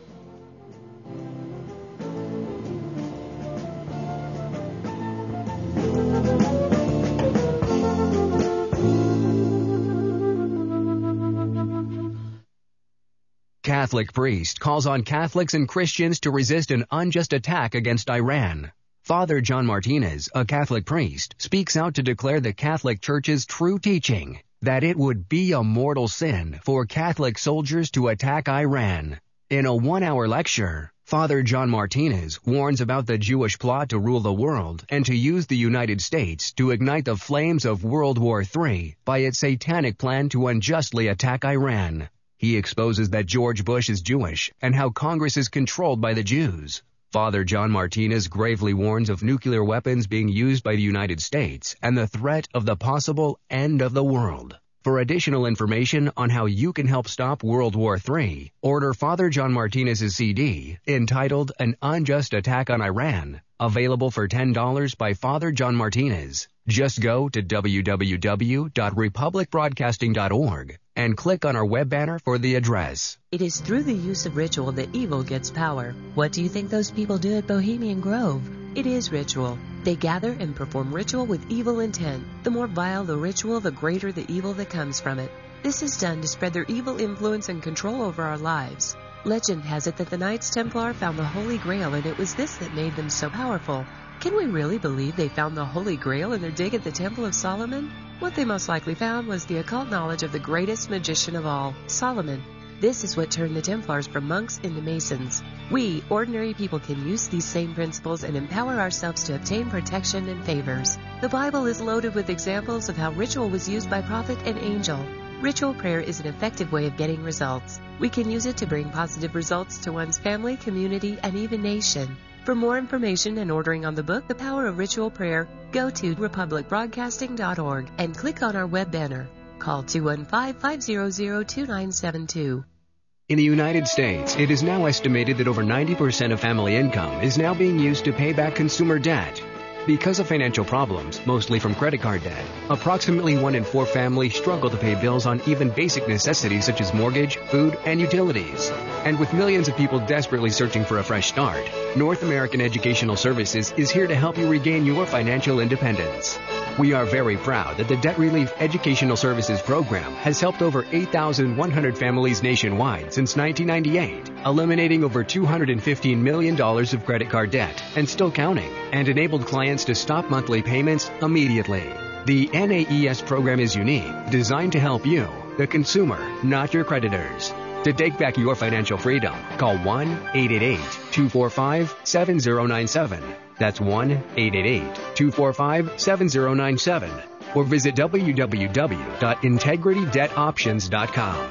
Catholic priest calls on Catholics and Christians to resist an unjust attack against Iran. Father John Martinez, a Catholic priest, speaks out to declare the Catholic Church's true teaching that it would be a mortal sin for Catholic soldiers to attack Iran. In a 1-hour lecture, Father John Martinez warns about the Jewish plot to rule the world and to use the United States to ignite the flames of World War III by its satanic plan to unjustly attack Iran. He exposes that George Bush is Jewish and how Congress is controlled by the Jews. Father John Martinez gravely warns of nuclear weapons being used by the United States and the threat of the possible end of the world. For additional information on how you can help stop World War III, order Father John Martinez's CD entitled An Unjust Attack on Iran, available for $10 by Father John Martinez. Just go to www.republicbroadcasting.org and click on our web banner for the address. It is through the use of ritual that evil gets power. What do you think those people do at Bohemian Grove? It is ritual. They gather and perform ritual with evil intent. The more vile the ritual, the greater the evil that comes from it. This is done to spread their evil influence and control over our lives. Legend has it that the Knights Templar found the Holy Grail, and it was this that made them so powerful. Can we really believe they found the Holy Grail in their dig at the Temple of Solomon? What they most likely found was the occult knowledge of the greatest magician of all, Solomon. This is what turned the Templars from monks into Masons. We, ordinary people, can use these same principles and empower ourselves to obtain protection and favors. The Bible is loaded with examples of how ritual was used by prophet and angel. Ritual prayer is an effective way of getting results. We can use it to bring positive results to one's family, community, and even nation. For more information and ordering on the book, The Power of Ritual Prayer, go to republicbroadcasting.org and click on our web banner. Call 215-500-2972. In the United States, it is now estimated that over 90% of family income is now being used to pay back consumer debt. Because of financial problems, mostly from credit card debt, approximately 1 in 4 families struggle to pay bills on even basic necessities such as mortgage, food, and utilities. And with millions of people desperately searching for a fresh start, North American Educational Services is here to help you regain your financial independence. We are very proud that the Debt Relief Educational Services Program has helped over 8,100 families nationwide since 1998, eliminating over $215 million of credit card debt and still counting, and enabled clients to stop monthly payments immediately. The NAES program is unique, designed to help you, the consumer, not your creditors. To take back your financial freedom, call 1-888-245-7097. That's 1-888-245-7097. Or visit www.integritydebtoptions.com.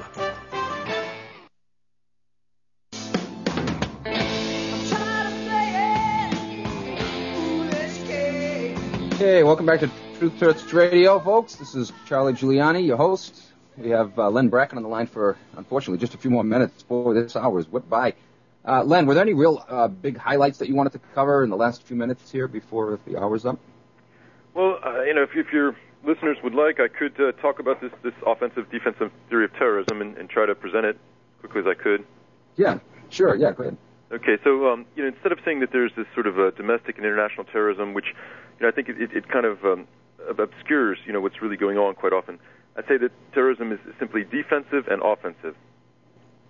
Hey, welcome back to Truth Search Radio, folks. This is Charlie Giuliani, your host. We have Len Bracken on the line for, unfortunately, just a few more minutes before this hour is whipped by. Len, were there any real big highlights that you wanted to cover in the last few minutes here before the hour's up? Well, if your listeners would like, I could talk about this offensive-defensive theory of terrorism and try to present it quickly as I could. Yeah, sure. Yeah, go ahead. Okay, so instead of saying that there's this sort of domestic and international terrorism, which I think it kind of obscures what's really going on quite often, I'd say that terrorism is simply defensive and offensive.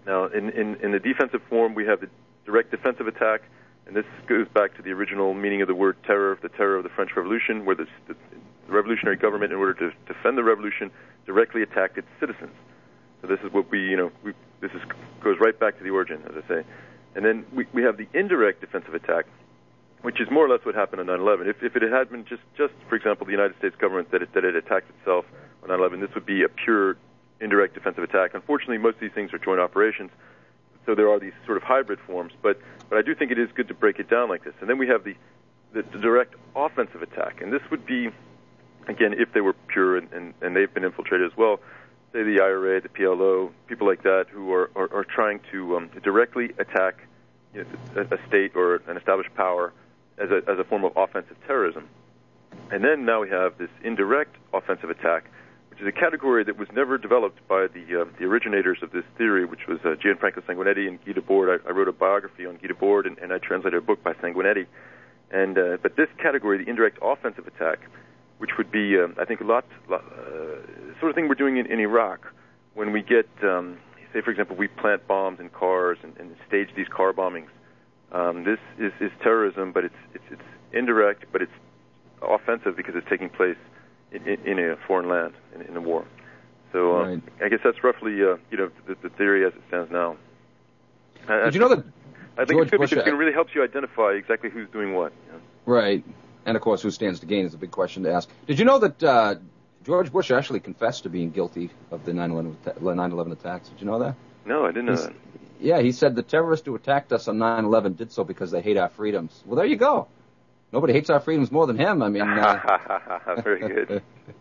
Now, in the defensive form, we have the direct defensive attack, and this goes back to the original meaning of the word terror, the terror of the French Revolution, where the revolutionary government, in order to defend the revolution, directly attacked its citizens. So this is what goes right back to the origin, as I say. And then we have the indirect defensive attack, which is more or less what happened on 9/11. If it had been just for example, the United States government that it attacked itself on 9/11, this would be a pure indirect defensive attack. Unfortunately, most of these things are joint operations, so there are these sort of hybrid forms. But I do think it is good to break it down like this. And then we have the direct offensive attack, and this would be, again, if they were pure and they've been infiltrated as well, say the IRA, the PLO, people like that who are trying to directly attack a state or an established power as a form of offensive terrorism. And then now we have this indirect offensive attack, which is a category that was never developed by the originators of this theory, which was Gianfranco Sanguinetti and Guy Debord. I wrote a biography on Guy Debord, and I translated a book by Sanguinetti. And but this category, the indirect offensive attack, which would be, I think, sort of thing we're doing in Iraq, when we get, say, for example, we plant bombs in cars and stage these car bombings. This is terrorism, but it's indirect, but it's offensive because it's taking place in a foreign land, in a war. So right. I guess that's roughly, the theory as it stands now. Did you know that I think it's good because it really helps you identify exactly who's doing what. Right. And, of course, who stands to gain is a big question to ask. Did you know that George Bush actually confessed to being guilty of the 9/11 attacks? Did you know that? No, I didn't know that. Yeah, he said the terrorists who attacked us on 9/11 did so because they hate our freedoms. Well, there you go. Nobody hates our freedoms more than him. I mean, very good.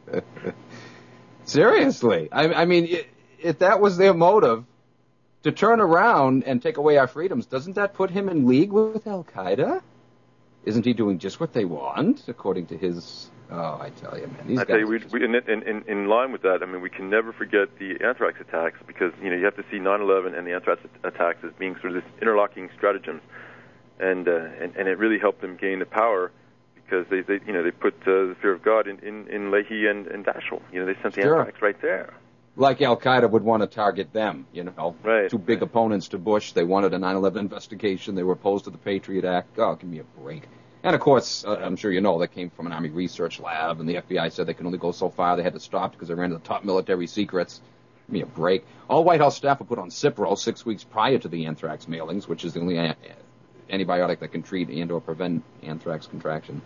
Seriously. I mean, if that was their motive, to turn around and take away our freedoms, doesn't that put him in league with Al-Qaeda? Isn't he doing just what they want, according to his... Oh, I tell you, man. These guys in line with that, I mean, we can never forget the anthrax attacks because, you have to see 9/11 and the anthrax attacks as being sort of this interlocking stratagems. And it really helped them gain the power because they put the fear of God in Leahy and Daschle. They sent the anthrax right there. Like Al-Qaeda would want to target them, Right. Two big opponents to Bush. They wanted a 9/11 investigation. They were opposed to the Patriot Act. Oh, give me a break. And, of course, I'm sure you know, that came from an Army research lab, and the FBI said they could only go so far. They had to stop because they ran into the top military secrets. Give me a break. All White House staff were put on Cipro 6 weeks prior to the anthrax mailings, which is the only antibiotic that can treat and or prevent anthrax contraction.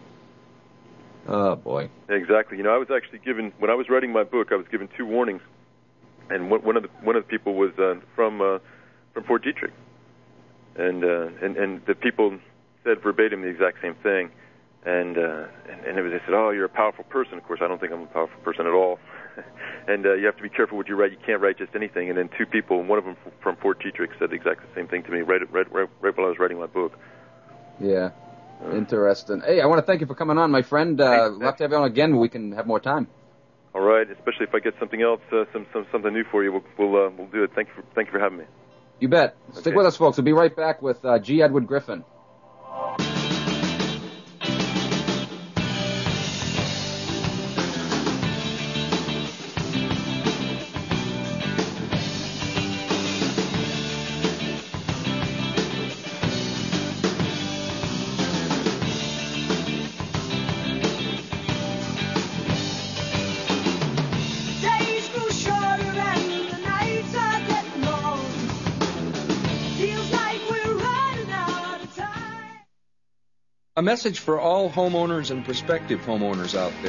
Oh, boy. Exactly. I was actually given, when I was writing my book, I was given 2 warnings. And one of the people was from Fort Detrick. And the people said verbatim the exact same thing, and they said, "Oh, you're a powerful person." Of course, I don't think I'm a powerful person at all, and you have to be careful what you write. You can't write just anything. And then 2 people, one of them from Fort Detrick, said the exact same thing to me right while I was writing my book. Yeah, interesting. Hey, I want to thank you for coming on, my friend. We'll have to have you on again when we can have more time. All right, especially if I get something else, something new for you, we'll do it. Thank you for having me. You bet. Okay. Stick with us, folks. We'll be right back with G. Edward Griffin. A message for all homeowners and prospective homeowners out there.